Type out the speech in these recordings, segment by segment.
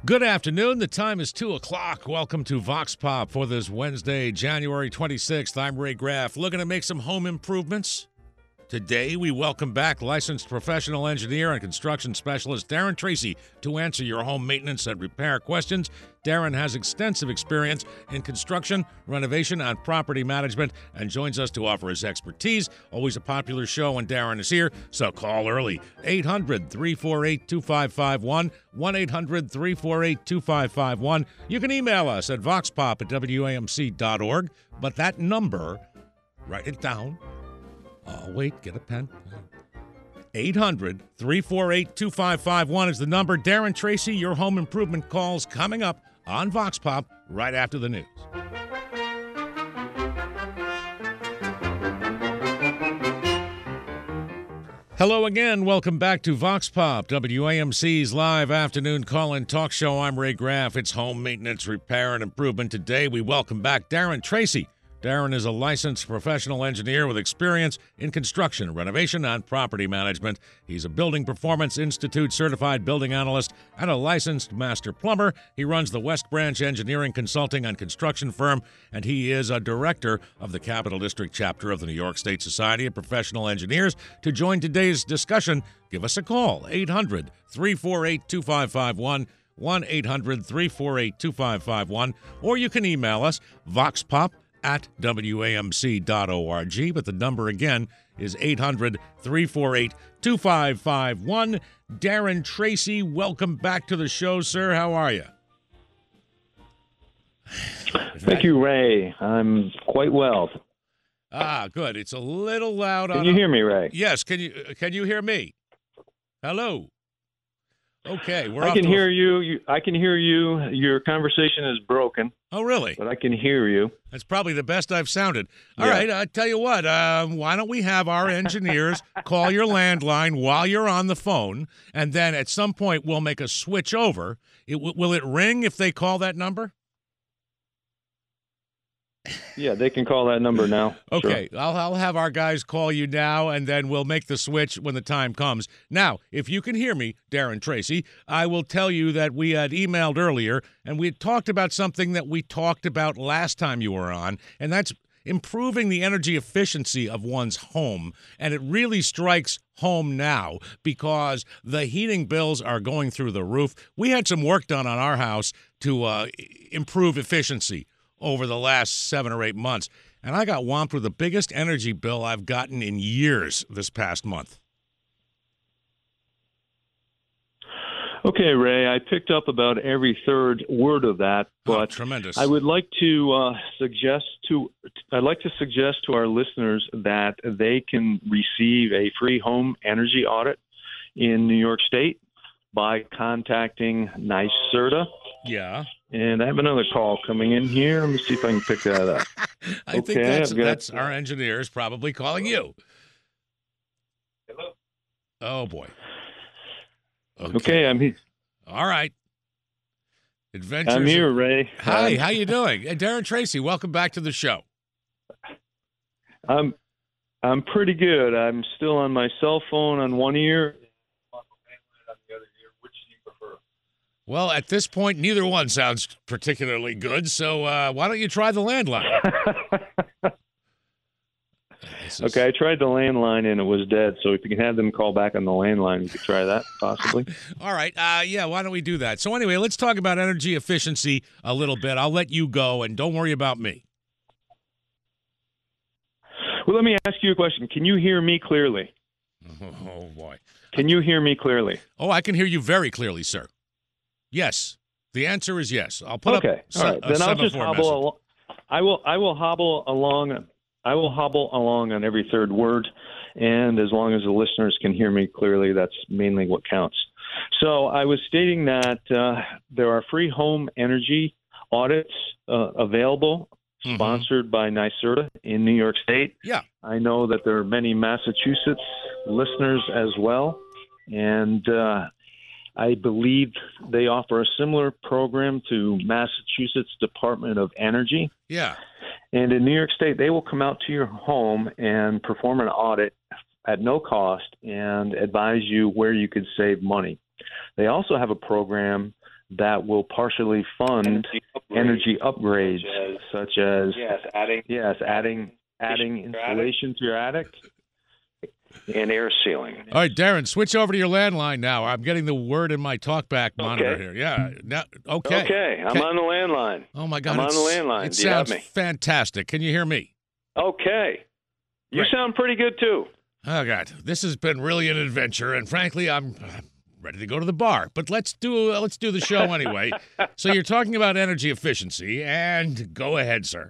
Good afternoon. The time is 2 o'clock. Welcome to Vox Pop for this Wednesday, January 26th. I'm Ray Graff, looking to make some home improvements. Today, we welcome back licensed professional engineer and construction specialist Darren Tracy to answer your home maintenance and repair questions. Darren has extensive experience in construction, renovation, and property management and joins us to offer his expertise. Always a popular show when Darren is here, so call early. 800-348-2551, 1-800-348-2551. You can email us at voxpop@wamc.org, but that number, write it down. Oh, wait, get a pen. 800-348-2551 is the number. Darren Tracy, your home improvement calls coming up on Vox Pop right after the news. Hello again. Welcome back to Vox Pop, WAMC's live afternoon call-in talk show. I'm Ray Graff. It's home maintenance, repair, and improvement. Today, we welcome back Darren Tracy. Darren is a licensed professional engineer with experience in construction, renovation, and property management. He's a Building Performance Institute certified building analyst and a licensed master plumber. He runs the West Branch Engineering Consulting and Construction Firm, and he is a director of the Capital District chapter of the New York State Society of Professional Engineers. To join today's discussion, give us a call, 800-348-2551, 1-800-348-2551, or you can email us, voxpop@wamc.org, but the number again is 800-348-2551. Darren Tracy, welcome back to the show, sir. How are you? Thank you, Ray. I'm quite well. Ah, good. It's a little loud. Can you hear me, Ray? Yes. Can you hear me? Hello. Okay, I can hear you. I can hear you. Your conversation is broken. Oh, really? But I can hear you. That's probably the best I've sounded. All right, I tell you what. Why don't we have our engineers call your landline while you're on the phone, and then at some point we'll make a switch over. Will it ring if they call that number? Yeah, they can call that number now. Okay, Sure. I'll have our guys call you now, and then we'll make the switch when the time comes. Now, if you can hear me, Darren Tracy, I will tell you that we had emailed earlier, and we had talked about something that we talked about last time you were on, and that's improving the energy efficiency of one's home. And it really strikes home now because the heating bills are going through the roof. We had some work done on our house to improve efficiency over the last 7 or 8 months, and I got whomped with the biggest energy bill I've gotten in years this past month. Okay, Ray, I picked up about every third word of that, but tremendous. I would like to suggest to our listeners that they can receive a free home energy audit in New York State by contacting NYSERDA. Yeah. And I have another call coming in here. Let me see if I can pick that up. I think that's our engineers probably calling you. Hello. Oh, boy. Okay, I'm here. All right. Adventures. I'm here, Ray. Hi, how you doing? Hey, Darren Tracy, welcome back to the show. I'm pretty good. I'm still on my cell phone on one ear. Well, at this point, neither one sounds particularly good, so why don't you try the landline? Okay, I tried the landline and it was dead, so if you can have them call back on the landline, we could try that, possibly. All right, yeah, why don't we do that? So anyway, let's talk about energy efficiency a little bit. I'll let you go, and don't worry about me. Well, let me ask you a question. Can you hear me clearly? Oh, boy. Can you hear me clearly? Oh, I can hear you very clearly, sir. Yes. The answer is yes. I'll put okay. up all right. Then I'll just hobble along. I will hobble along. I will hobble along on every third word, and as long as the listeners can hear me clearly, that's mainly what counts. So I was stating that there are free home energy audits available, sponsored by NYSERDA in New York State. Yeah. I know that there are many Massachusetts listeners as well, and I believe they offer a similar program to Massachusetts Department of Energy. Yeah. And in New York State, they will come out to your home and perform an audit at no cost and advise you where you could save money. They also have a program that will partially fund energy upgrades such as adding insulation to your attic and air sealing. All right, Darren, switch over to your landline now. I'm getting the word in my talkback monitor here. Yeah. Now, okay. Okay, I'm on the landline. Oh, my God. I'm on the landline. It Do you have sounds me? fantastic. Can you hear me? Okay. You Great. sound pretty good, too. Oh, God. This has been really an adventure, and frankly, I'm ready to go to the bar. But let's do the show anyway. So you're talking about energy efficiency, and go ahead, sir.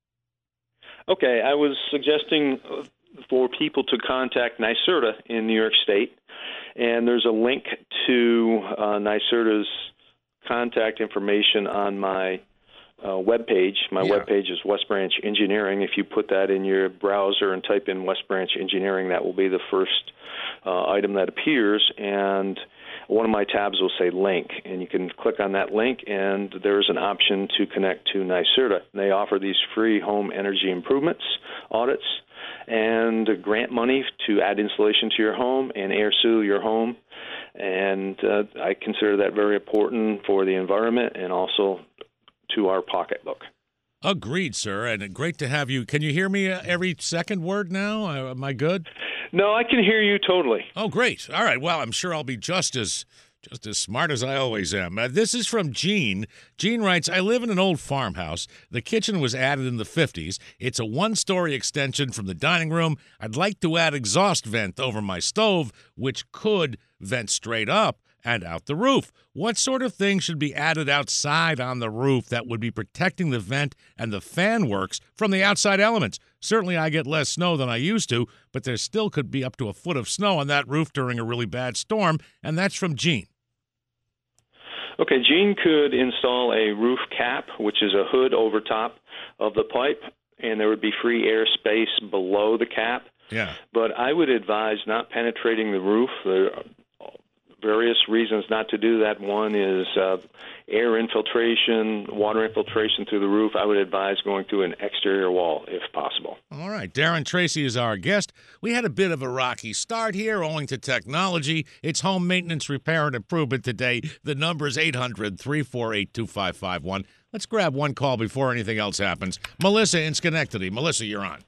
Okay, I was suggesting for people to contact NYSERDA in New York State, and there's a link to NYSERDA's contact information on my webpage. My webpage is West Branch Engineering. If you put that in your browser and type in West Branch Engineering, that will be the first item that appears, and one of my tabs will say link, and you can click on that link, and there's an option to connect to NYSERDA. They offer these free home energy improvements audits and grant money to add insulation to your home and air seal your home, and I consider that very important for the environment and also to our pocketbook. Agreed, sir, and great to have you. Can you hear me every second word now? Am I good? No, I can hear you totally. Oh, great. All right. Well, I'm sure I'll be just as smart as I always am. This is from Gene. Gene writes, I live in an old farmhouse. The kitchen was added in the 50s. It's a one-story extension from the dining room. I'd like to add exhaust vent over my stove, which could vent straight up and out the roof. What sort of thing should be added outside on the roof that would be protecting the vent and the fan works from the outside elements? Certainly I get less snow than I used to, but there still could be up to a foot of snow on that roof during a really bad storm, and that's from Gene. Okay, Gene could install a roof cap, which is a hood over top of the pipe, and there would be free air space below the cap. Yeah. But I would advise not penetrating the roof. There are various reasons not to do that. One is air infiltration, water infiltration through the roof. I would advise going through an exterior wall if possible. All right. Darren Tracy is our guest. We had a bit of a rocky start here owing to technology. It's home maintenance, repair, and improvement today. The number is 800-348-2551. Let's grab one call before anything else happens. Melissa in Schenectady. Melissa, you're on.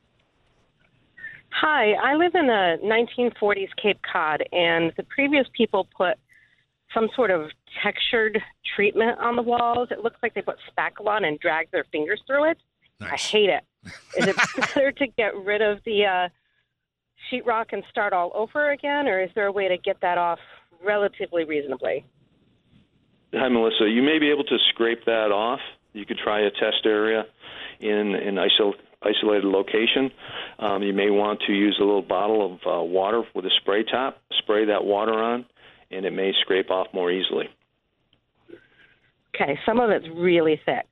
Hi, I live in the 1940s Cape Cod, and the previous people put some sort of textured treatment on the walls. It looks like they put spackle on and dragged their fingers through it. Nice. I hate it. Is it better to get rid of the sheetrock and start all over again, or is there a way to get that off relatively reasonably? Hi, Melissa. You may be able to scrape that off. You could try a test area in an isolated location. You may want to use a little bottle of water with a spray top, spray that water on, and it may scrape off more easily. Okay, some of it's really thick.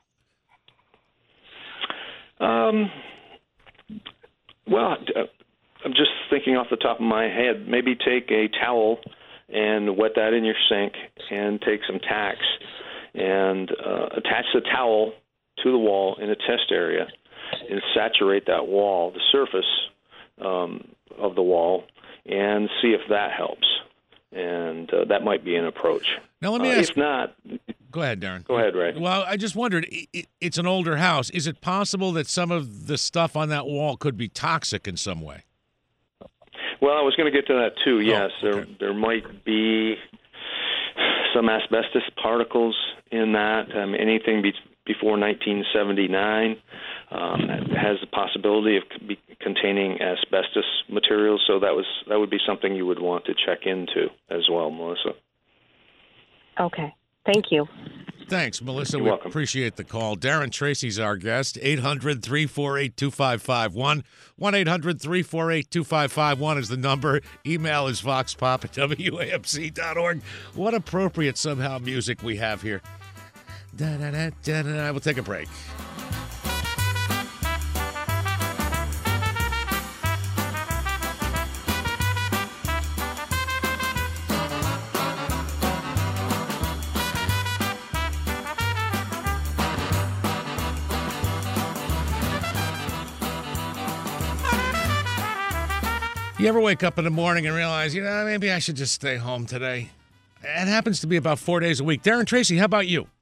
Well, I'm just thinking off the top of my head, maybe take a towel and wet that in your sink and take some Tax and attach the towel to the wall in a test area and saturate that wall, the surface of the wall, and see if that helps. And that might be an approach. Now, let me ask. If not, go ahead, Darren. Go ahead, Ray. Well, I just wondered, it's an older house. Is it possible that some of the stuff on that wall could be toxic in some way? Well, I was going to get to that too. Yes, okay. There might be some asbestos particles in that. Anything before 1979 has the possibility of containing asbestos materials. So that would be something you would want to check into as well, Melissa. Okay. Thank you. Thanks, Melissa. You're we welcome. Appreciate the call. Darren Tracy's our guest. 800-348-2551. 1-800-348-2551 is the number. Email is voxpop@WAMC.org. What appropriate somehow music we have here. Da-da-da-da-da. We'll take a break. You ever wake up in the morning and realize, maybe I should just stay home today? It happens to be about 4 days a week. Darren Tracy, how about you?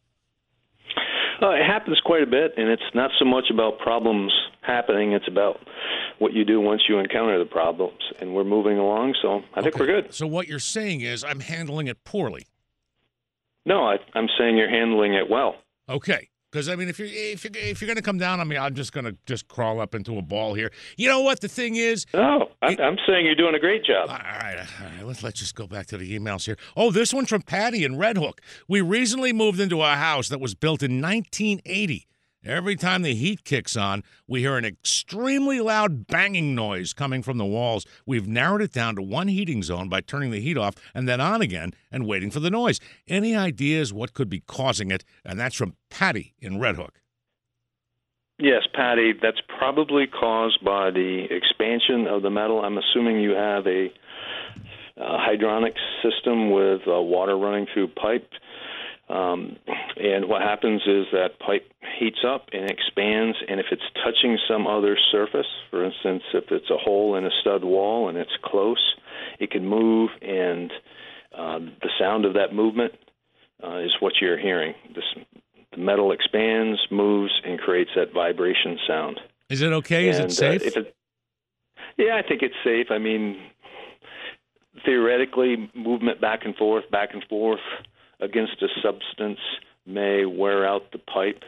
It happens quite a bit, and it's not so much about problems happening. It's about what you do once you encounter the problems, and we're moving along, so I think we're good. So what you're saying is I'm handling it poorly. No, I'm saying you're handling it well. Okay. Because, I mean, if you're going to come down on me, I'm just going to crawl up into a ball here. You know what the thing is? No, I'm saying you're doing a great job. All right. Let's just go back to the emails here. Oh, this one's from Patty in Red Hook. We recently moved into a house that was built in 1980. Every time the heat kicks on, we hear an extremely loud banging noise coming from the walls. We've narrowed it down to one heating zone by turning the heat off and then on again and waiting for the noise. Any ideas what could be causing it? And that's from Patty in Red Hook. Yes, Patty, that's probably caused by the expansion of the metal. I'm assuming you have a hydronic system with water running through pipe. And what happens is that pipe heats up and expands, and if it's touching some other surface, for instance, if it's a hole in a stud wall and it's close, it can move, and the sound of that movement is what you're hearing. The metal expands, moves, and creates that vibration sound. Is it okay? Is it safe? Yeah, I think it's safe. I mean, theoretically, movement back and forth against a substance may wear out the pipe.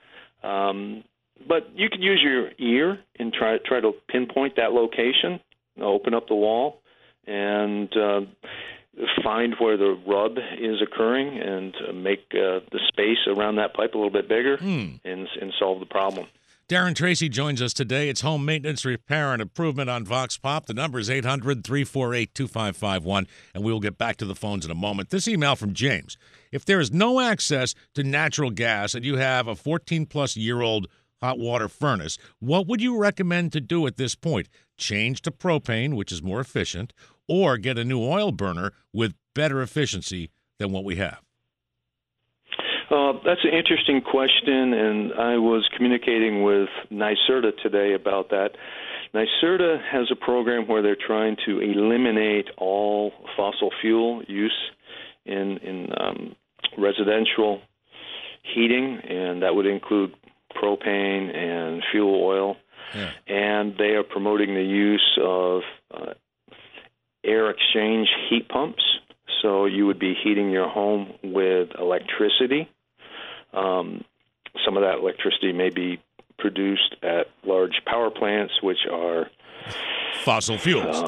But you could use your ear and try to pinpoint that location, open up the wall, and find where the rub is occurring and make the space around that pipe a little bit bigger and solve the problem. Darren Tracy joins us today. It's home maintenance, repair, and improvement on Vox Pop. The number is 800-348-2551, and we will get back to the phones in a moment. This email from James. If there is no access to natural gas and you have a 14-plus-year-old hot water furnace, what would you recommend to do at this point? Change to propane, which is more efficient, or get a new oil burner with better efficiency than what we have? That's an interesting question, and I was communicating with NYSERDA today about that. NYSERDA has a program where they're trying to eliminate all fossil fuel use in residential heating, and that would include propane and fuel oil. Yeah. And they are promoting the use of air exchange heat pumps. So you would be heating your home with electricity. Some of that electricity may be produced at large power plants, which are fossil fuels.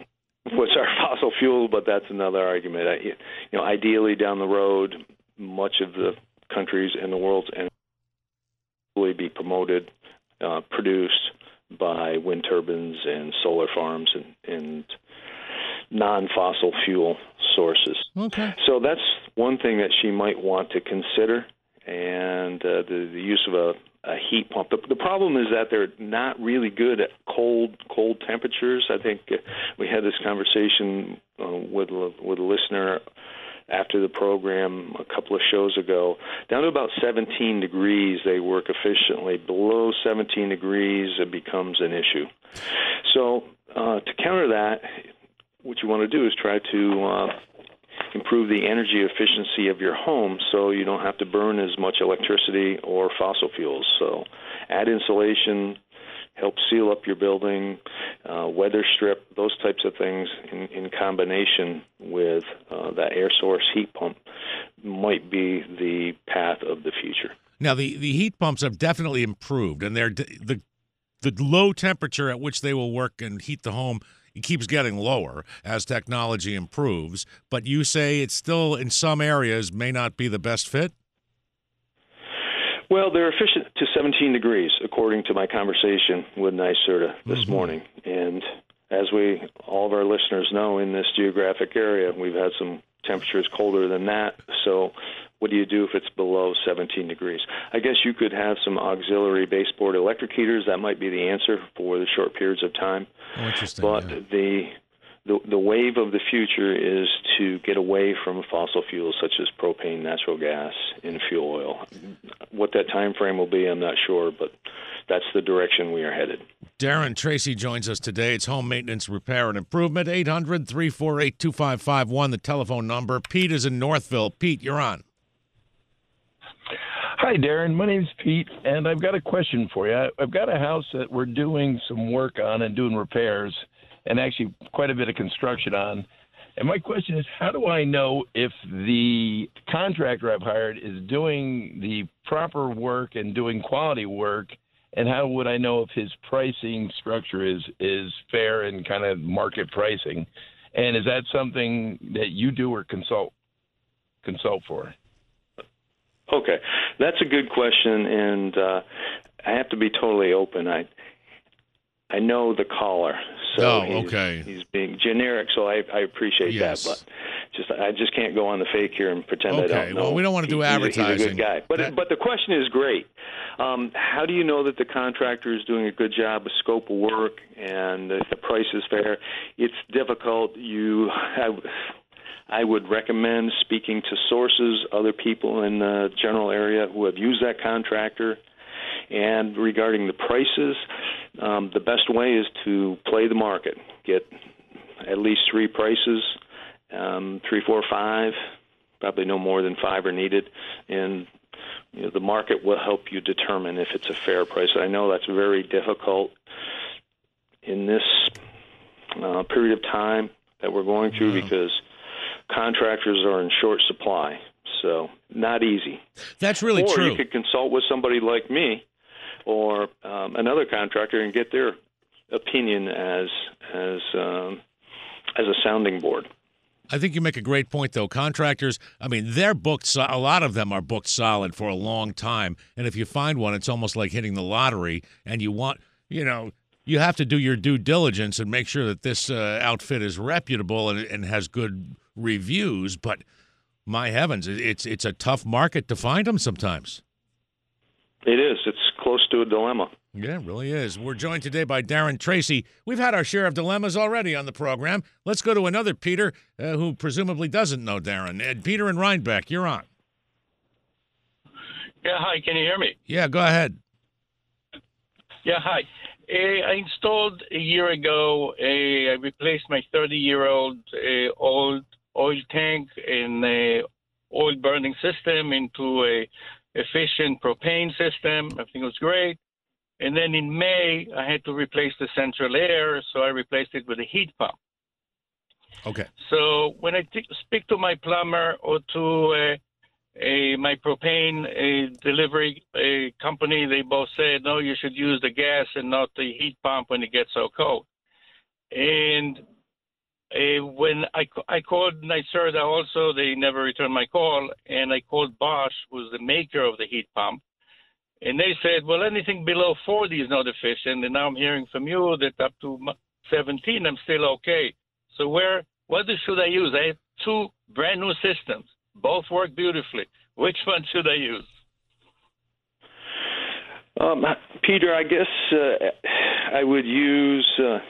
But that's another argument. Ideally down the road, much of the countries in the world's energy will be produced by wind turbines and solar farms and non-fossil fuel sources. Okay. So that's one thing that she might want to consider, and the use of a heat pump. The problem is that they're not really good at cold temperatures. I think we had this conversation with a listener after the program a couple of shows ago. Down to about 17 degrees, they work efficiently. Below 17 degrees, it becomes an issue. So to counter that, what you want to do is try to improve the energy efficiency of your home so you don't have to burn as much electricity or fossil fuels. So add insulation, help seal up your building, weather strip, those types of things in combination with that air source heat pump might be the path of the future. Now, the heat pumps have definitely improved, and they're the low temperature at which they will work and heat the home, it keeps getting lower as technology improves, but you say it's still, in some areas, may not be the best fit? Well, they're efficient to 17 degrees, according to my conversation with NYSERDA this morning. And as all of our listeners know, in this geographic area, we've had some temperatures colder than that. So what do you do if it's below 17 degrees? I guess you could have some auxiliary baseboard electric heaters. That might be the answer for the short periods of time. Oh, interesting. But yeah. The wave of the future is to get away from fossil fuels such as propane, natural gas, and fuel oil. What that time frame will be, I'm not sure, but that's the direction we are headed. Darren Tracy joins us today. It's Home Maintenance Repair and Improvement, 800-348-2551, the telephone number. Pete is in Northville. Pete, you're on. Hi, Darren. My name's Pete, and I've got a question for you. I've got a house that we're doing some work on and doing repairs, and actually quite a bit of construction on. And my question is, how do I know if the contractor I've hired is doing the proper work and doing quality work? And how would I know if his pricing structure is fair and kind of market pricing? And is that something that you do or consult for? Okay, that's a good question, and I have to be totally open. I know the caller, so he's being generic, so I appreciate that, but I just can't go on the fake here and pretend I don't know. Well, we don't want to do advertising. He's a good guy, but the question is great. How do you know that the contractor is doing a good job of scope of work and if the price is fair? It's difficult. I would recommend speaking to sources, other people in the general area who have used that contractor. And regarding the prices, the best way is to play the market. Get at least 3 prices, 3, 4, 5, probably no more than 5 are needed. And the market will help you determine if it's a fair price. I know that's very difficult in this period of time that we're going through because contractors are in short supply. So not easy. That's really true. Or you could consult with somebody like me or another contractor and get their opinion as a sounding board. I think you make a great point, though. Contractors, I mean, they're booked. A lot of them are booked solid for a long time. And if you find one, it's almost like hitting the lottery. And you want, you have to do your due diligence and make sure that this outfit is reputable and has good reviews. But my heavens, it's a tough market to find them sometimes. It is. It's close to a dilemma. Yeah, it really is. We're joined today by Darren Tracy. We've had our share of dilemmas already on the program. Let's go to another Peter who presumably doesn't know Darren. Peter in Rhinebeck, you're on. Yeah, hi. Can you hear me? Yeah, go ahead. Yeah, hi. I installed a year ago, I replaced my 30-year-old old oil tank and oil burning system into a efficient propane system. Everything was great. And then in May, I had to replace the central air, so I replaced it with a heat pump. Okay. So when I speak to my plumber or to my propane delivery company, they both said, no, you should use the gas and not the heat pump when it gets so cold. And when I called NYSERDA also, they never returned my call, and I called Bosch, who's the maker of the heat pump, and they said, well, anything below 40 is not efficient, and now I'm hearing from you that up to 17 I'm still okay. So what should I use? I have 2 brand new systems. Both work beautifully. Which one should I use? Peter, I guess I would use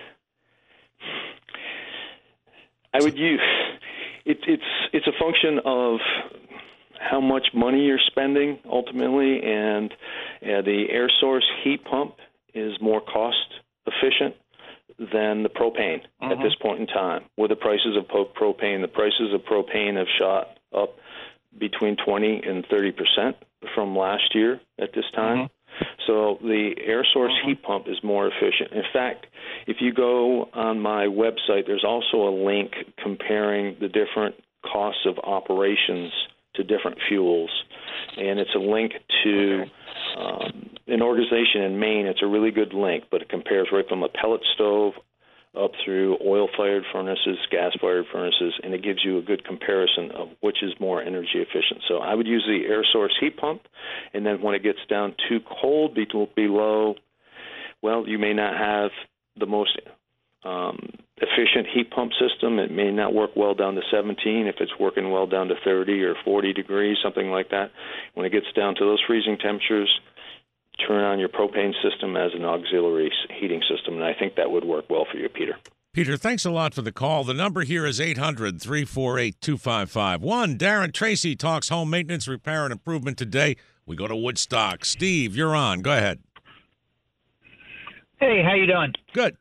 it's a function of how much money you're spending ultimately, and the air source heat pump is more cost efficient than the propane at this point in time. With the prices of propane, have shot up between 20 and 30% from last year at this time. So the air source heat pump is more efficient. In fact, if you go on my website, there's also a link comparing the different costs of operations to different fuels. And it's a link to an organization in Maine. It's a really good link, but it compares right from a pellet stove up through oil-fired furnaces, gas-fired furnaces, and it gives you a good comparison of which is more energy efficient. So I would use the air source heat pump, and then when it gets down too cold, below, well, you may not have the most efficient heat pump system. It may not work well down to 17 if it's working well down to 30 or 40 degrees, something like that. When it gets down to those freezing temperatures, turn on your propane system as an auxiliary heating system, and I think that would work well for you, Peter. Peter, thanks a lot for the call. The number here is 800-348-2551. Darren Tracy talks home maintenance, repair, and improvement today. We go to Woodstock. Steve, you're on. Go ahead. Hey, how you doing? Good.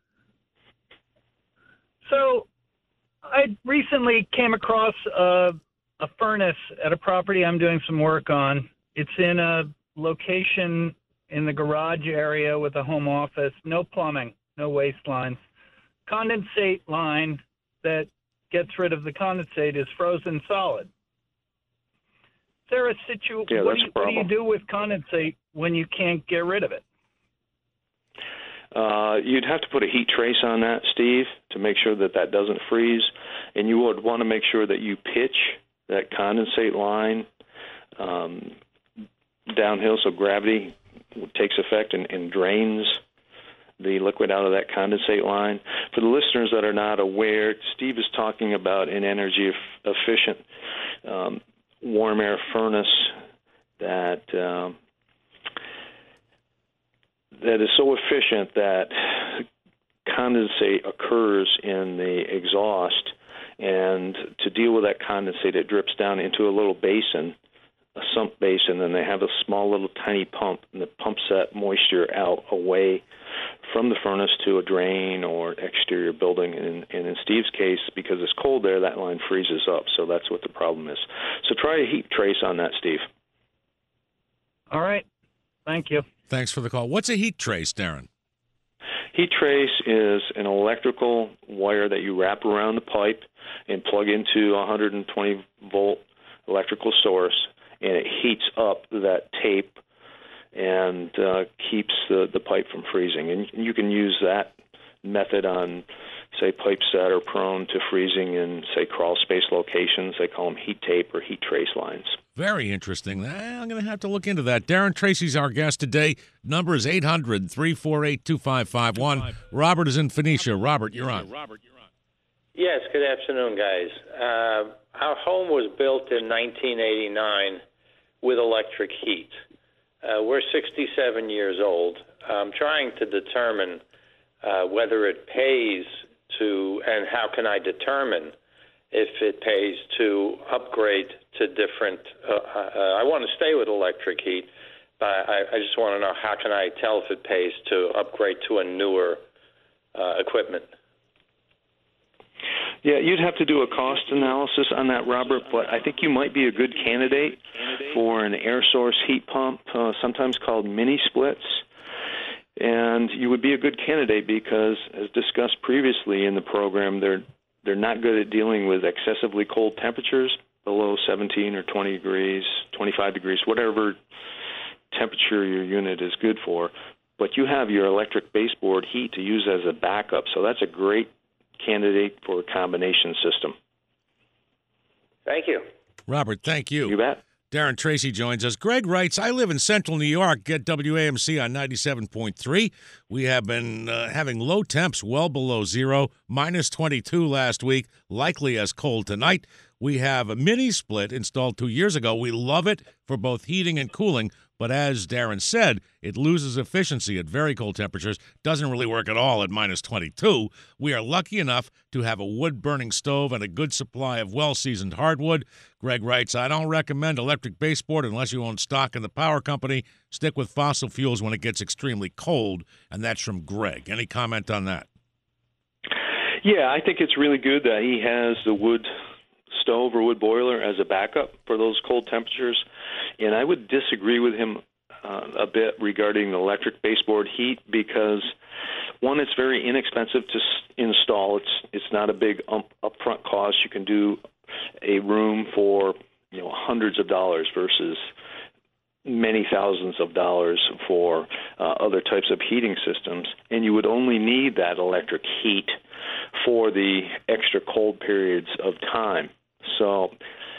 So, I recently came across a furnace at a property I'm doing some work on. It's in a location in the garage area with a home office, no plumbing, no waste lines. Condensate line that gets rid of the condensate is frozen solid. Is there a situation? What do you do with condensate when you can't get rid of it? You'd have to put a heat trace on that, Steve, to make sure that that doesn't freeze. And you would want to make sure that you pitch that condensate line downhill so gravity takes effect and drains the liquid out of that condensate line. For the listeners that are not aware, Steve is talking about an energy efficient warm air furnace that is so efficient that condensate occurs in the exhaust, and to deal with that condensate, it drips down into a little basin, a sump basin, and they have a small little tiny pump, and it pumps that moisture out away from the furnace to a drain or exterior building. And in Steve's case, because it's cold there, that line freezes up, so that's what the problem is. So try a heat trace on that, Steve. All right. Thank you. Thanks for the call. What's a heat trace, Darren? Heat trace is an electrical wire that you wrap around the pipe and plug into a 120-volt electrical source, and it heats up that tape and keeps the pipe from freezing. And you can use that method on, say, pipes that are prone to freezing in, say, crawl space locations. They call them heat tape or heat trace lines. Very interesting. I'm going to have to look into that. Darren Tracy's our guest today. Number is 800-348-2551. Robert is in Phoenicia. Robert, you're on. Yes, good afternoon, guys. Our home was built in 1989 with electric heat. We're 67 years old. I'm trying to determine whether it pays to, and how can I determine if it pays to upgrade to different, I want to stay with electric heat, but I just want to know how can I tell if it pays to upgrade to a newer equipment. Yeah, you'd have to do a cost analysis on that, Robert, but I think you might be a good candidate for an air source heat pump, sometimes called mini splits. And you would be a good candidate because, as discussed previously in the program, they're not good at dealing with excessively cold temperatures, below 17 or 20 degrees, 25 degrees, whatever temperature your unit is good for. But you have your electric baseboard heat to use as a backup, so that's a great candidate for a combination system. Thank you. Robert, thank you. You bet. Darren Tracy joins us. Greg writes, I live in central New York, get WAMC on 97.3. We have been having low temps well below zero, minus 22 last week, likely as cold tonight. We have a mini split installed 2 years ago. We love it for both heating and cooling, but as Darren said, it loses efficiency at very cold temperatures, doesn't really work at all at minus 22. We are lucky enough to have a wood-burning stove and a good supply of well-seasoned hardwood. Greg writes, I don't recommend electric baseboard unless you own stock in the power company. Stick with fossil fuels when it gets extremely cold, and that's from Greg. Any comment on that? Yeah, I think it's really good that he has the wood stove or wood boiler as a backup for those cold temperatures. And I would disagree with him a bit regarding the electric baseboard heat because, one, it's very inexpensive to install. It's not a big upfront cost. You can do a room for hundreds of dollars versus many thousands of dollars for other types of heating systems. And you would only need that electric heat for the extra cold periods of time. So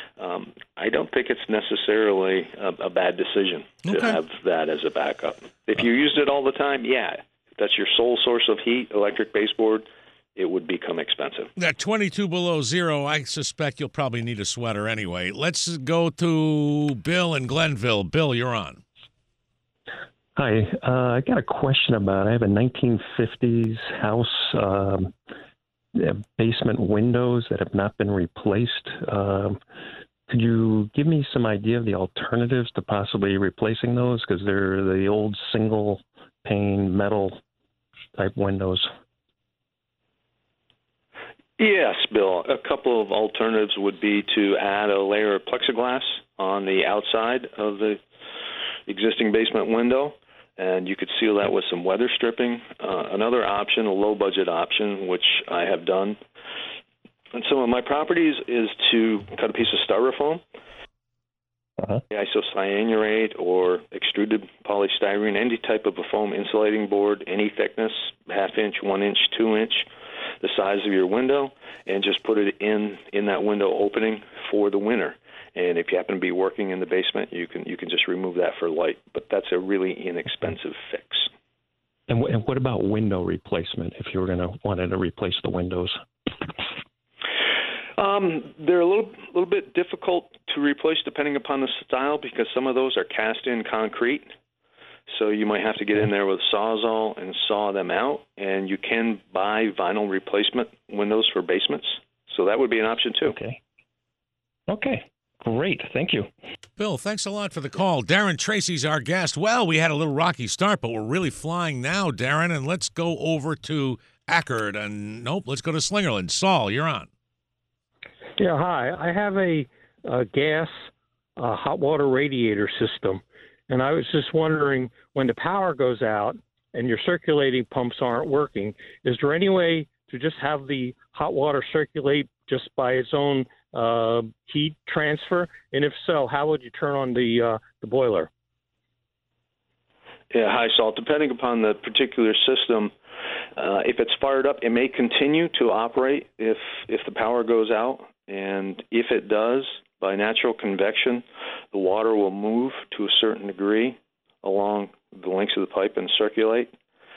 I don't think it's necessarily a bad decision to have that as a backup. If you used it all the time, yeah, if that's your sole source of heat, electric baseboard, it would become expensive. At 22 below zero, I suspect you'll probably need a sweater anyway. Let's go to Bill in Glenville. Bill, you're on. Hi. I got a question about, I have a 1950s house, basement windows that have not been replaced. Could you give me some idea of the alternatives to possibly replacing those? Because they're the old single pane metal type windows? Yes, Bill. A couple of alternatives would be to add a layer of plexiglass on the outside of the existing basement window, and you could seal that with some weather stripping. Another option, a low-budget option, which I have done on some of my properties, is to cut a piece of styrofoam, isocyanurate or extruded polystyrene, any type of a foam insulating board, any thickness, 1/2 inch, 1 inch, 2 inch, the size of your window, and just put it in that window opening for the winter. And if you happen to be working in the basement, you can just remove that for light. But that's a really inexpensive fix. And what about window replacement if you were going to wanted to replace the windows? They're a little bit difficult to replace depending upon the style because some of those are cast-in concrete. So you might have to get in there with a Sawzall and saw them out, and you can buy vinyl replacement windows for basements. So that would be an option too. Okay. Great. Thank you. Bill, thanks a lot for the call. Darren Tracy's our guest. Well, we had a little rocky start, but we're really flying now, Darren, and let's go over to Ackerd. Let's go to Slingerland. Saul, you're on. Yeah, hi. I have a gas hot water radiator system, and I was just wondering, when the power goes out and your circulating pumps aren't working, is there any way to just have the hot water circulate just by its own heat transfer? And if so, how would you turn on the boiler? Yeah, hi, Saul. Depending upon the particular system, if it's fired up, it may continue to operate if the power goes out. And if it does, by natural convection, the water will move to a certain degree along the lengths of the pipe and circulate.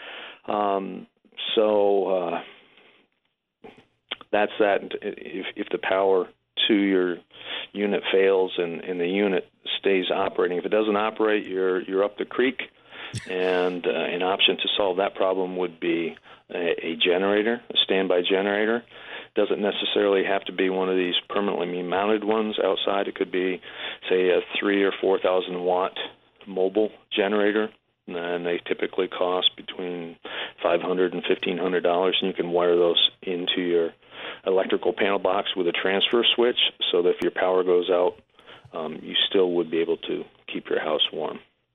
So that's that. If the power to your unit fails and the unit stays operating, if it doesn't operate, you're up the creek. And an option to solve that problem would be a generator, a standby generator. Doesn't necessarily have to be one of these permanently mounted ones outside. It could be, say, a 3,000 or 4,000 watt mobile generator, and they typically cost between $500 and $1,500, and you can wire those into your electrical panel box with a transfer switch, so that if your power goes out, you still would be able to keep your house warm.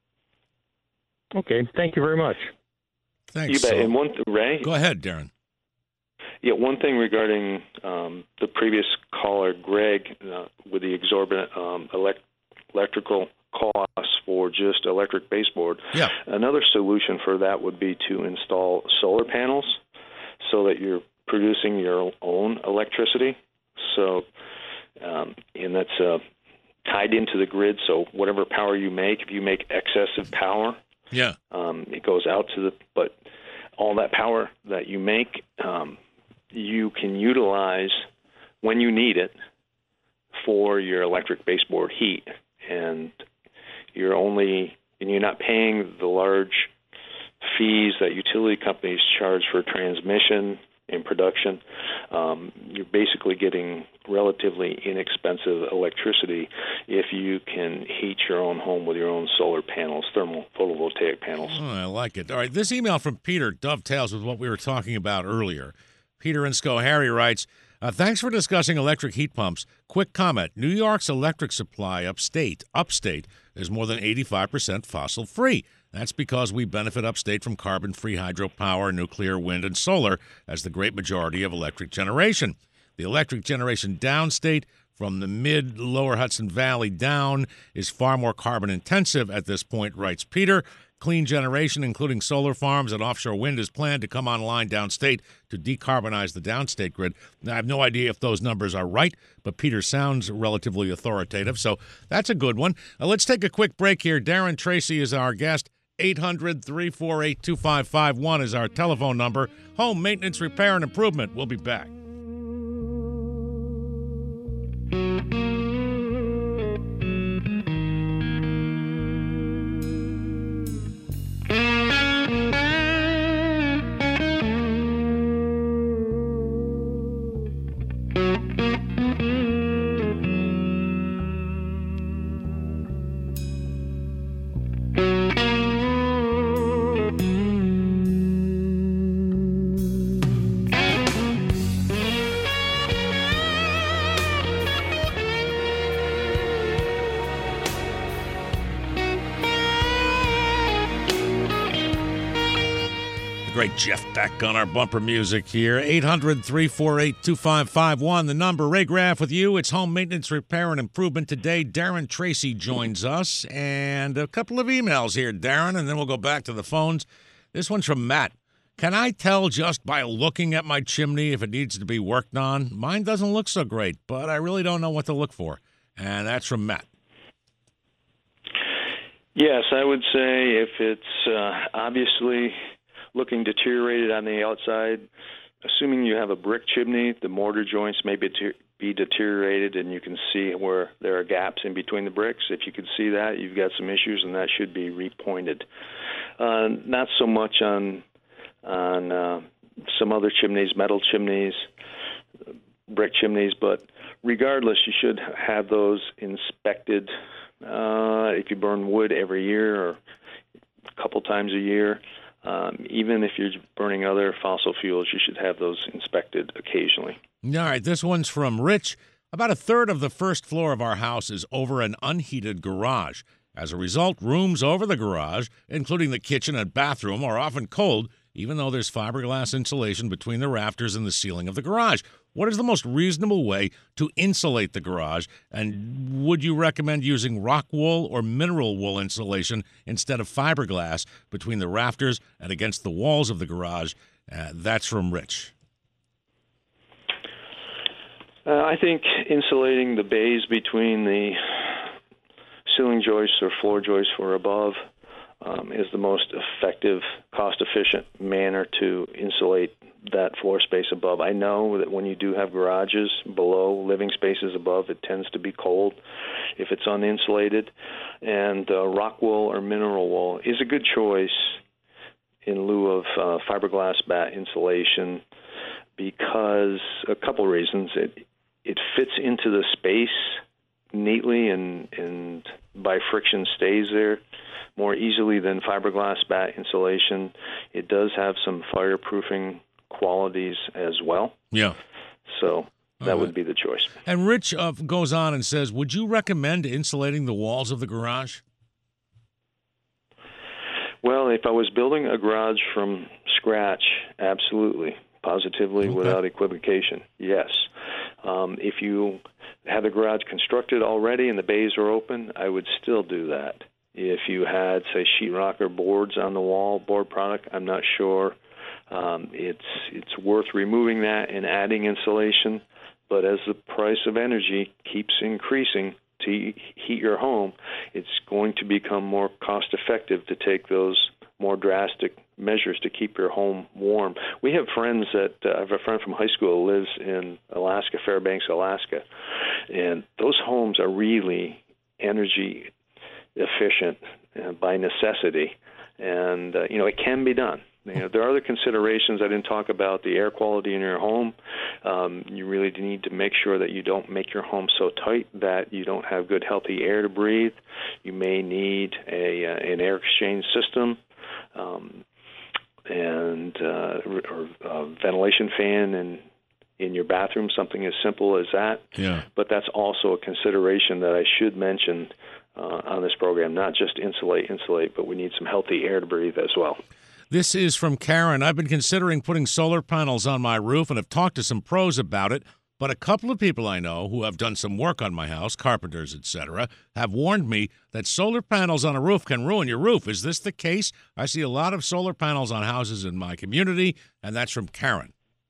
Okay, thank you very much. Thanks. You bet. And Ray? Go ahead, Darren. Yeah, one thing regarding the previous caller, Greg, with the exorbitant electrical costs for just electric baseboard. Yeah. Another solution for that would be to install solar panels so that you're producing your own electricity. So, and that's tied into the grid. So whatever power you make, if you make excessive power, it goes out to but all that power that you make, you can utilize when you need it for your electric baseboard heat, and you're not paying the large fees that utility companies charge for transmission and production. You're basically getting relatively inexpensive electricity if you can heat your own home with your own solar panels, thermal photovoltaic panels. Oh, I like it. All right, this email from Peter dovetails with what we were talking about earlier. Peter in Schoharie writes, thanks for discussing electric heat pumps. Quick comment. New York's electric supply upstate, is more than 85% fossil-free. That's because we benefit upstate from carbon-free hydropower, nuclear, wind, and solar as the great majority of electric generation. The electric generation downstate from the mid-lower Hudson Valley down is far more carbon-intensive at this point, writes Peter. Clean generation, including solar farms and offshore wind, is planned to come online downstate to decarbonize the downstate grid. Now, I have no idea if those numbers are right, but Peter sounds relatively authoritative, so that's a good one. Let's take a quick break here. Darren Tracy is our guest. 800-348-2551 is our telephone number. Home maintenance, repair, and improvement. We'll be back. Great Jeff Beck on our bumper music here. 800-348-2551, the number. Ray Graff with you. It's home maintenance, repair, and improvement today. Darren Tracy joins us. And a couple of emails here, Darren, and then we'll go back to the phones. This one's from Matt. Can I tell just by looking at my chimney if it needs to be worked on? Mine doesn't look so great, but I really don't know what to look for. And that's from Matt. Yes, I would say if it's obviously looking deteriorated on the outside, assuming you have a brick chimney, the mortar joints may be deteriorated, and you can see where there are gaps in between the bricks. If you can see that, you've got some issues, and that should be repointed. Not so much on some other chimneys, metal chimneys, brick chimneys, but regardless, you should have those inspected. If you burn wood every year or a couple times a year, even if you're burning other fossil fuels, you should have those inspected occasionally. All right, this one's from Rich. About a third of the first floor of our house is over an unheated garage. As a result, rooms over the garage, including the kitchen and bathroom, are often cold, even though there's fiberglass insulation between the rafters and the ceiling of the garage. What is the most reasonable way to insulate the garage? And would you recommend using rock wool or mineral wool insulation instead of fiberglass between the rafters and against the walls of the garage? That's from Rich. I think insulating the bays between the ceiling joists or floor joists for above is the most effective, cost-efficient manner to insulate that floor space above. I know that when you do have garages below, living spaces above, it tends to be cold if it's uninsulated. And rock wool or mineral wool is a good choice in lieu of fiberglass bat insulation because a couple reasons. It fits into the space neatly and by friction stays there more easily than fiberglass bat insulation. It does have some fireproofing qualities as well. Yeah. So that would be the choice. And Rich goes on and says, would you recommend insulating the walls of the garage? Well, if I was building a garage from scratch, absolutely, positively, without equivocation, yes. If you have the garage constructed already and the bays are open, I would still do that. If you had, say, sheetrock or boards on the wall, board product, I'm not sure. It's worth removing that and adding insulation. But as the price of energy keeps increasing to heat your home, it's going to become more cost-effective to take those more drastic measures to keep your home warm. We have friends I have a friend from high school who lives in Alaska, Fairbanks, Alaska, and those homes are really energy efficient by necessity, and it can be done. There are other considerations I didn't talk about. The air quality in your home. You really need to make sure that you don't make your home so tight that you don't have good, healthy air to breathe. You may need an air exchange system and or a ventilation fan in your bathroom, something as simple as that. Yeah. But that's also a consideration that I should mention on this program. Not just insulate, but we need some healthy air to breathe as well. This is from Karen. I've been considering putting solar panels on my roof and have talked to some pros about it, but a couple of people I know who have done some work on my house, carpenters, etc., have warned me that solar panels on a roof can ruin your roof. Is this the case? I see a lot of solar panels on houses in my community, and that's from Karen.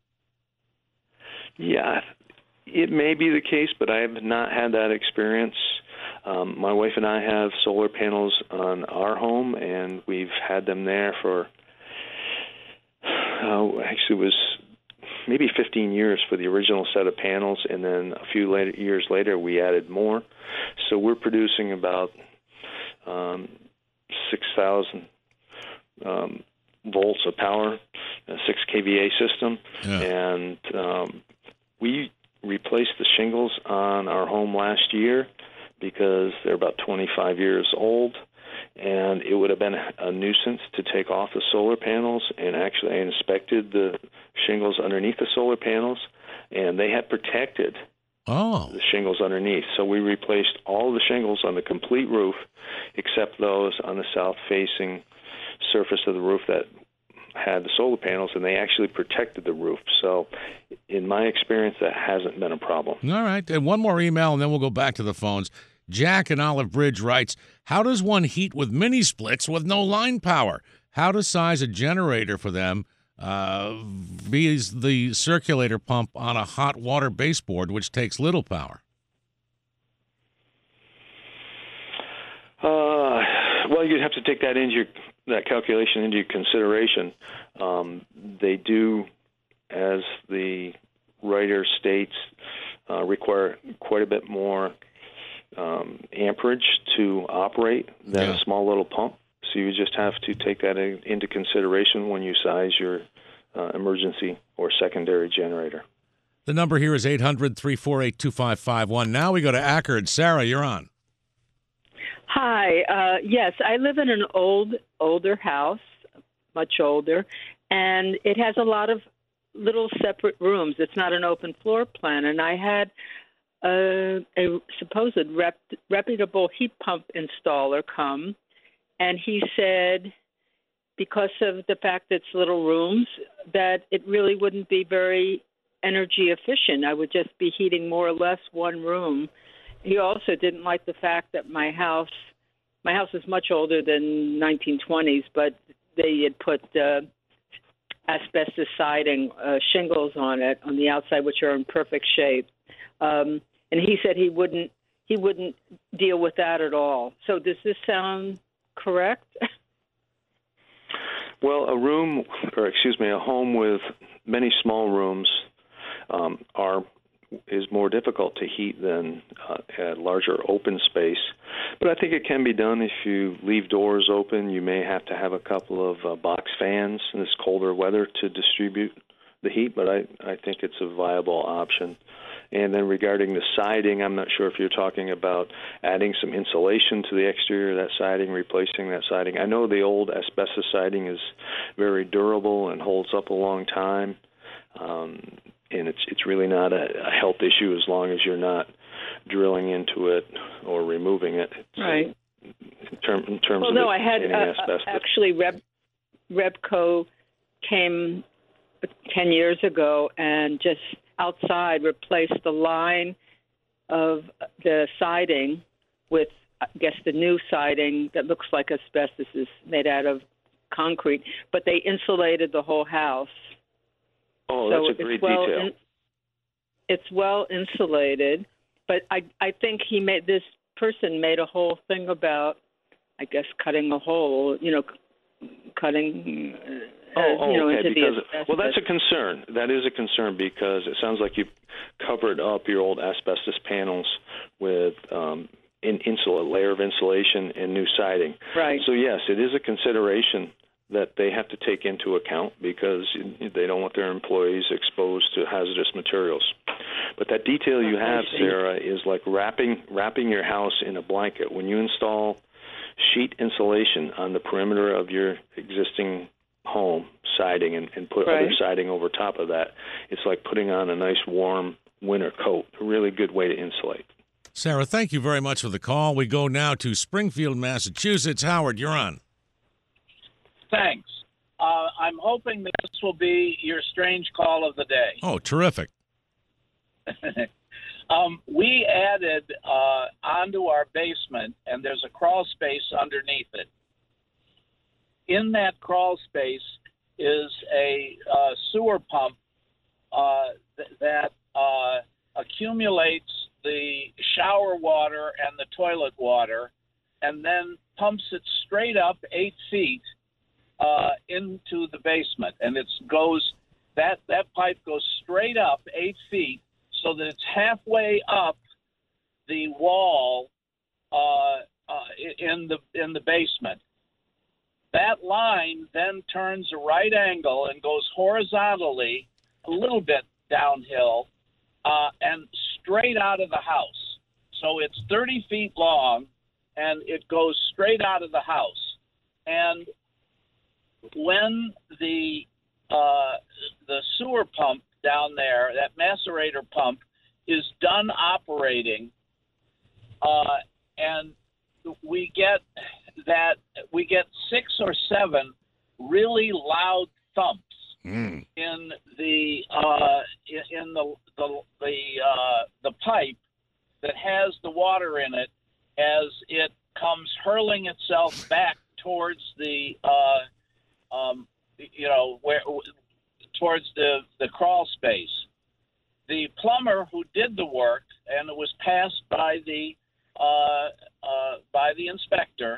Yeah, it may be the case, but I have not had that experience. My wife and I have solar panels on our home, and we've had them there for actually it was maybe 15 years for the original set of panels, and then a few years later we added more. So we're producing about 6,000 volts of power, a 6 kVA system, and we replaced the shingles on our home last year because they're about 25 years old, and it would have been a nuisance to take off the solar panels. And actually I inspected the shingles underneath the solar panels, and they had protected the shingles underneath. So we replaced all the shingles on the complete roof except those on the south-facing surface of the roof that had the solar panels, and they actually protected the roof. So in my experience, that hasn't been a problem. All right. And one more email, and then we'll go back to the phones. Jack in Olive Bridge writes, how does one heat with mini splits with no line power? How to size a generator for them via the circulator pump on a hot water baseboard, which takes little power? Well, you'd have to take that calculation into consideration. They do, as the writer states, require quite a bit more amperage to operate than a small little pump. So you just have to take that into consideration when you size your emergency or secondary generator. The number here is 800-348-2551. Now we go to Ackerd. Sarah, you're on. Hi. Yes, I live in an older house, much older, and it has a lot of little separate rooms. It's not an open floor plan, and I had a supposed reputable heat pump installer come, and he said because of the fact that it's little rooms that it really wouldn't be very energy efficient. I would just be heating more or less one room. He also didn't like the fact that my house is much older than 1920s, but they had put asbestos siding, shingles on it on the outside, which are in perfect shape. And he said he wouldn't deal with that at all. So does this sound correct? Well, a home with many small rooms is more difficult to heat than a larger open space. But I think it can be done if you leave doors open. You may have to have a couple of box fans in this colder weather to distribute the heat, but I think it's a viable option. And then regarding the siding, I'm not sure if you're talking about adding some insulation to the exterior of that siding, replacing that siding. I know the old asbestos siding is very durable and holds up a long time. And it's really not a health issue as long as you're not drilling into it or removing it. Right. In terms well, of no, I had asbestos. actually Rebco came 10 years ago and just outside replaced the line of the siding with, I guess, the new siding that looks like asbestos is made out of concrete, but they insulated the whole house. Oh, that's a great detail. It's well insulated, but I think this person made a whole thing about, I guess, cutting a hole, cutting okay. into the asbestos. Well, that's a concern. That is a concern because it sounds like you've covered up your old asbestos panels with an layer of insulation and new siding. Right. So, yes, it is a consideration that they have to take into account because they don't want their employees exposed to hazardous materials. But that detail you have, Sarah, is like wrapping your house in a blanket. When you install sheet insulation on the perimeter of your existing home siding and put other siding over top of that, it's like putting on a nice warm winter coat. A really good way to insulate. Sarah, thank you very much for the call. We go now to Springfield, Massachusetts. Howard, you're on. Thanks. I'm hoping that this will be your strange call of the day. Oh, terrific. We added onto our basement, and there's a crawl space underneath it. In that crawl space is a sewer pump that accumulates the shower water and the toilet water and then pumps it straight up 8 feet into the basement, and that pipe goes straight up 8 feet so that it's halfway up the wall in the basement. That line then turns a right angle and goes horizontally a little bit downhill and straight out of the house. So it's 30 feet long, and it goes straight out of the house. And when the sewer pump down there, that macerator pump, is done operating, and we get 6 or 7 really loud thumps Mm. in the pipe that has the water in it as it comes hurling itself back towards the towards the crawl space. The plumber who did the work, and it was passed by the inspector,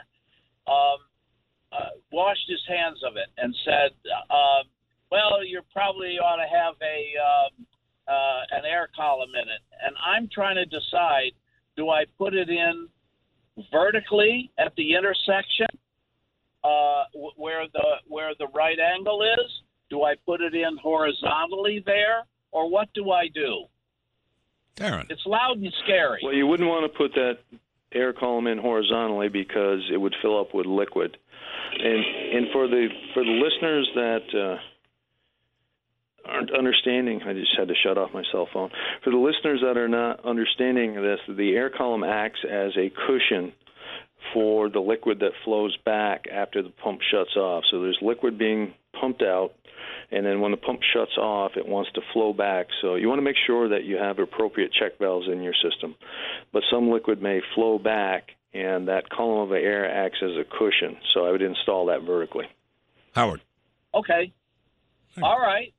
washed his hands of it and said, "Well, you probably ought to have an air column in it." And I'm trying to decide: do I put it in vertically at the intersection where the right angle is? Do I put it in horizontally there, or what do I do? Darren. It's loud and scary. Well, you wouldn't want to put that air column in horizontally because it would fill up with liquid. And for the listeners that aren't understanding, I just had to shut off my cell phone. For the listeners that are not understanding this, the air column acts as a cushion for the liquid that flows back after the pump shuts off. So there's liquid being pumped out, and then when the pump shuts off, it wants to flow back. So you want to make sure that you have appropriate check valves in your system. But some liquid may flow back, and that column of air acts as a cushion. So I would install that vertically. Howard. Okay. All right.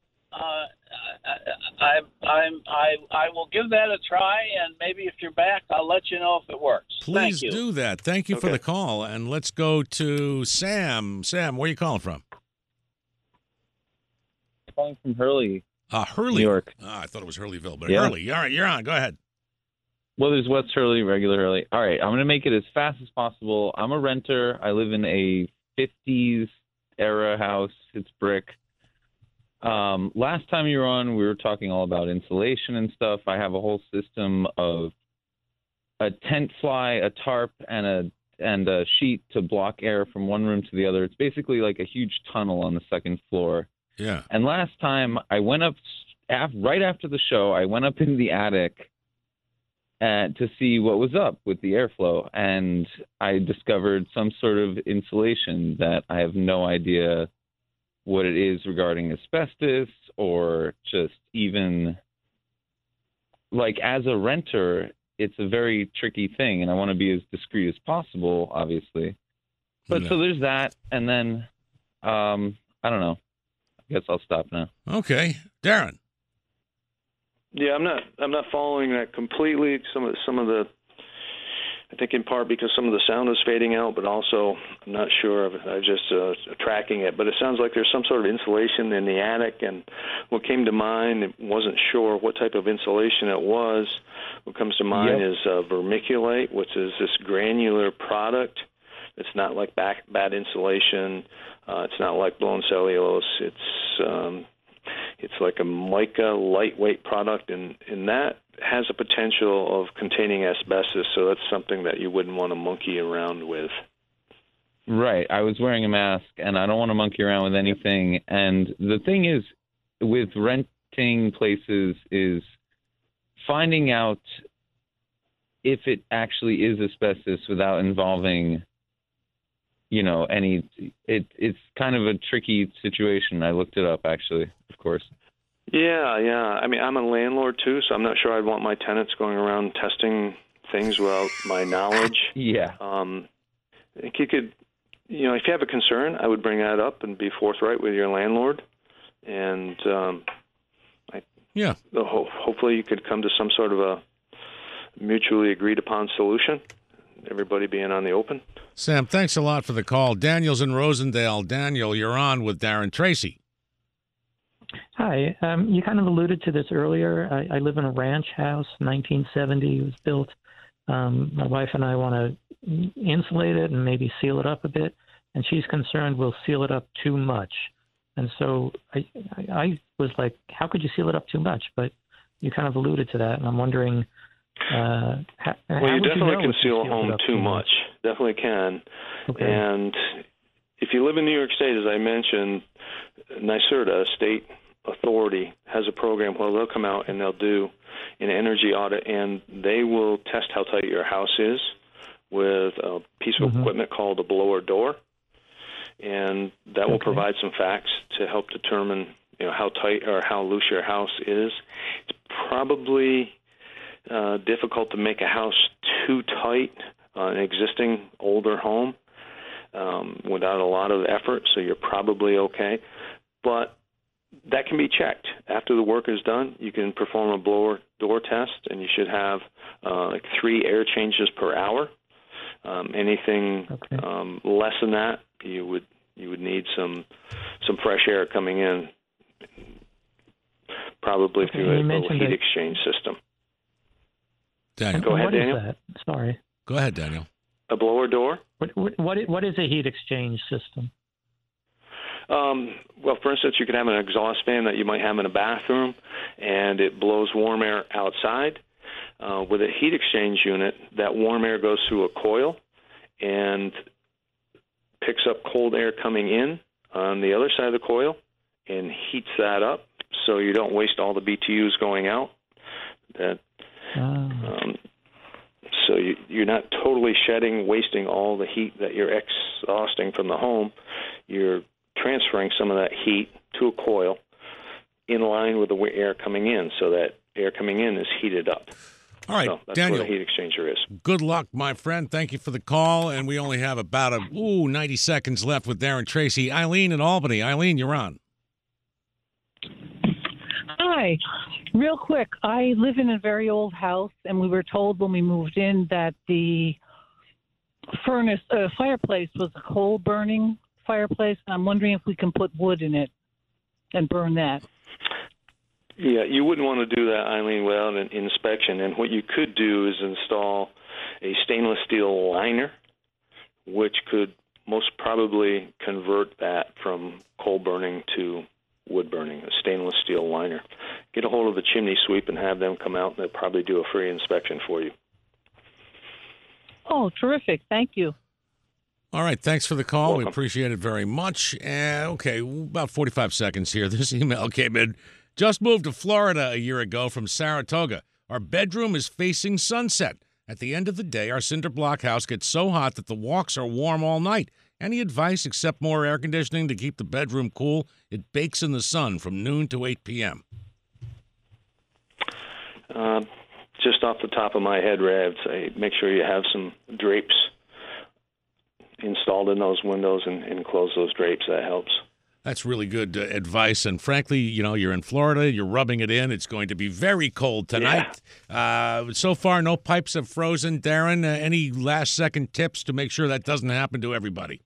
I will give that a try, and maybe if you're back, I'll let you know if it works. Please Thank you. do that. Thank you for the call. And let's go to Sam. Sam, where are you calling from? Calling from Hurley. Hurley. New York. I thought it was Hurleyville, but Yeah. Hurley. All right, you're on. Go ahead. Well, there's West Hurley, regular Hurley. All right, I'm going to make it as fast as possible. I'm a renter. I live in a 50s era house. It's brick. Last time you were on, we were talking all about insulation and stuff. I have a whole system of a tent fly, a tarp, and a sheet to block air from one room to the other. It's basically like a huge tunnel on the second floor. Yeah. And last time I went up, right after the show, I went up in the attic to see what was up with the airflow. And I discovered some sort of insulation that I have no idea what it is regarding asbestos, or just even like as a renter, it's a very tricky thing, and I want to be as discreet as possible, obviously. But so there's that, and then I don't know. I guess I'll stop now. Okay, Darren. Yeah, I'm not following that completely. Some of the, I think in part because some of the sound is fading out, but also I'm not sure. I'm just tracking it. But it sounds like there's some sort of insulation in the attic, and what came to mind, it wasn't sure what type of insulation it was. What comes to mind is vermiculite, which is this granular product. It's not like bad insulation. It's not like blown cellulose. It's like a mica lightweight product, and that has a potential of containing asbestos, so that's something that you wouldn't want to monkey around with. Right. I was wearing a mask, and I don't want to monkey around with anything. And the thing is, with renting places, is finding out if it actually is asbestos without involving, it's kind of a tricky situation. I looked it up, actually, of course. Yeah. I mean, I'm a landlord, too, so I'm not sure I'd want my tenants going around testing things without my knowledge. Yeah. I think you could, if you have a concern, I would bring that up and be forthright with your landlord. And, hopefully you could come to some sort of a mutually agreed upon solution, everybody being on the open. Sam, thanks a lot for the call. Daniel's in Rosendale. Daniel, you're on with Darren Tracy. Hi. You kind of alluded to this earlier. I live in a ranch house, 1970. It was built. My wife and I want to insulate it and maybe seal it up a bit, and she's concerned we'll seal it up too much. And so I was like, how could you seal it up too much? But you kind of alluded to that, and I'm wondering well, you definitely can seal a home too much. Definitely can. Okay. And if you live in New York State, as I mentioned, NYSERDA, state authority, has a program where they'll come out and they'll do an energy audit, and they will test how tight your house is with a piece of equipment called a blower door. and that will provide some facts to help determine how tight or how loose your house is. It's probably difficult to make a house too tight on an existing older home without a lot of effort, so you're probably okay. But that can be checked. After the work is done, you can perform a blower door test, and you should have like 3 air changes per hour. Anything less than that, you would need some fresh air coming in, probably through a little heat exchange system. Daniel, go ahead, Daniel. What is that? Sorry. Go ahead, Daniel. A blower door? What is a heat exchange system? Well, for instance, you could have an exhaust fan that you might have in a bathroom, and it blows warm air outside. With a heat exchange unit, that warm air goes through a coil and picks up cold air coming in on the other side of the coil and heats that up, so you don't waste all the BTUs going out. So you're not totally wasting all the heat that you're exhausting from the home. You're transferring some of that heat to a coil in line with the air coming in, so that air coming in is heated up. All right, so that's Daniel, what a heat exchanger is. Good luck, my friend. Thank you for the call, and we only have about 90 seconds left with Darren Tracy. Eileen in Albany. Eileen, you're on. Hi. Real quick, I live in a very old house, and we were told when we moved in that the fireplace was a coal-burning fireplace. I'm wondering if we can put wood in it and burn that. Yeah, you wouldn't want to do that, Eileen, without an inspection. And what you could do is install a stainless steel liner, which could most probably convert that from coal burning to wood burning, a stainless steel liner. Get a hold of the chimney sweep and have them come out, and they'll probably do a free inspection for you. Oh, terrific. Thank you. All right, thanks for the call. Welcome. We appreciate it very much. Okay, about 45 seconds here. This email came in. Just moved to Florida a year ago from Saratoga. Our bedroom is facing sunset. At the end of the day, our cinder block house gets so hot that the walks are warm all night. Any advice except more air conditioning to keep the bedroom cool? It bakes in the sun from noon to 8 p.m. Just off the top of my head, Ray, I'd say make sure you have some drapes installed in those windows and close those drapes. That helps. That's really good advice. And frankly, you're in Florida, you're rubbing it in. It's going to be very cold tonight. Yeah. So far, no pipes have frozen. Darren, any last-second tips to make sure that doesn't happen to everybody?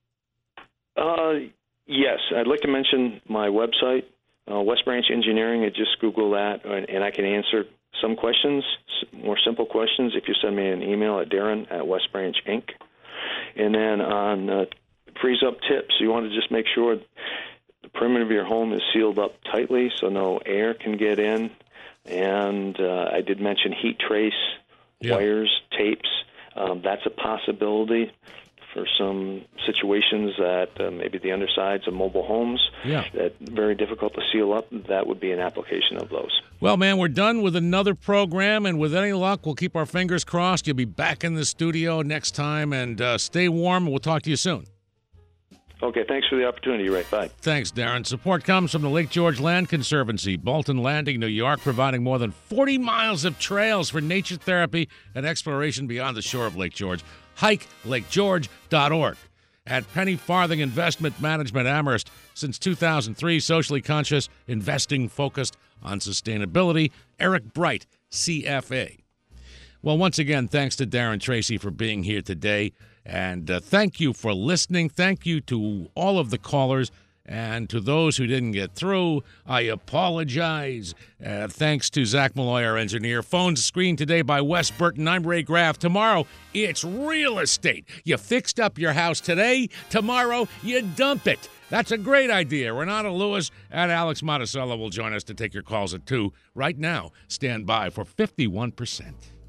Yes. I'd like to mention my website, West Branch Engineering. Just Google that, and I can answer some questions, more simple questions, if you send me an email at Darren@West Branch Inc. And then on freeze-up tips, you want to just make sure the perimeter of your home is sealed up tightly so no air can get in. And I did mention heat trace, wires, tapes. That's a possibility for some situations that maybe the undersides of mobile homes that very difficult to seal up. That would be an application of those. Well, man, we're done with another program, and with any luck, we'll keep our fingers crossed. You'll be back in the studio next time, and stay warm. We'll talk to you soon. Okay, thanks for the opportunity, Ray. Bye. Thanks, Darren. Support comes from the Lake George Land Conservancy, Bolton Landing, New York, providing more than 40 miles of trails for nature therapy and exploration beyond the shore of Lake George. Hike lakegeorge.org. At Penny Farthing Investment Management Amherst, since 2003, socially conscious investing focused on sustainability. Eric Bright, CFA. Well, once again, thanks to Darren Tracy for being here today. And thank you for listening. Thank you to all of the callers. And to those who didn't get through, I apologize. Thanks to Zach Malloy, our engineer. Phones screened today by Wes Burton. I'm Ray Graff. Tomorrow, it's real estate. You fixed up your house today. Tomorrow, you dump it. That's a great idea. Renata Lewis and Alex Monticello will join us to take your calls at 2. Right now, stand by for 51%.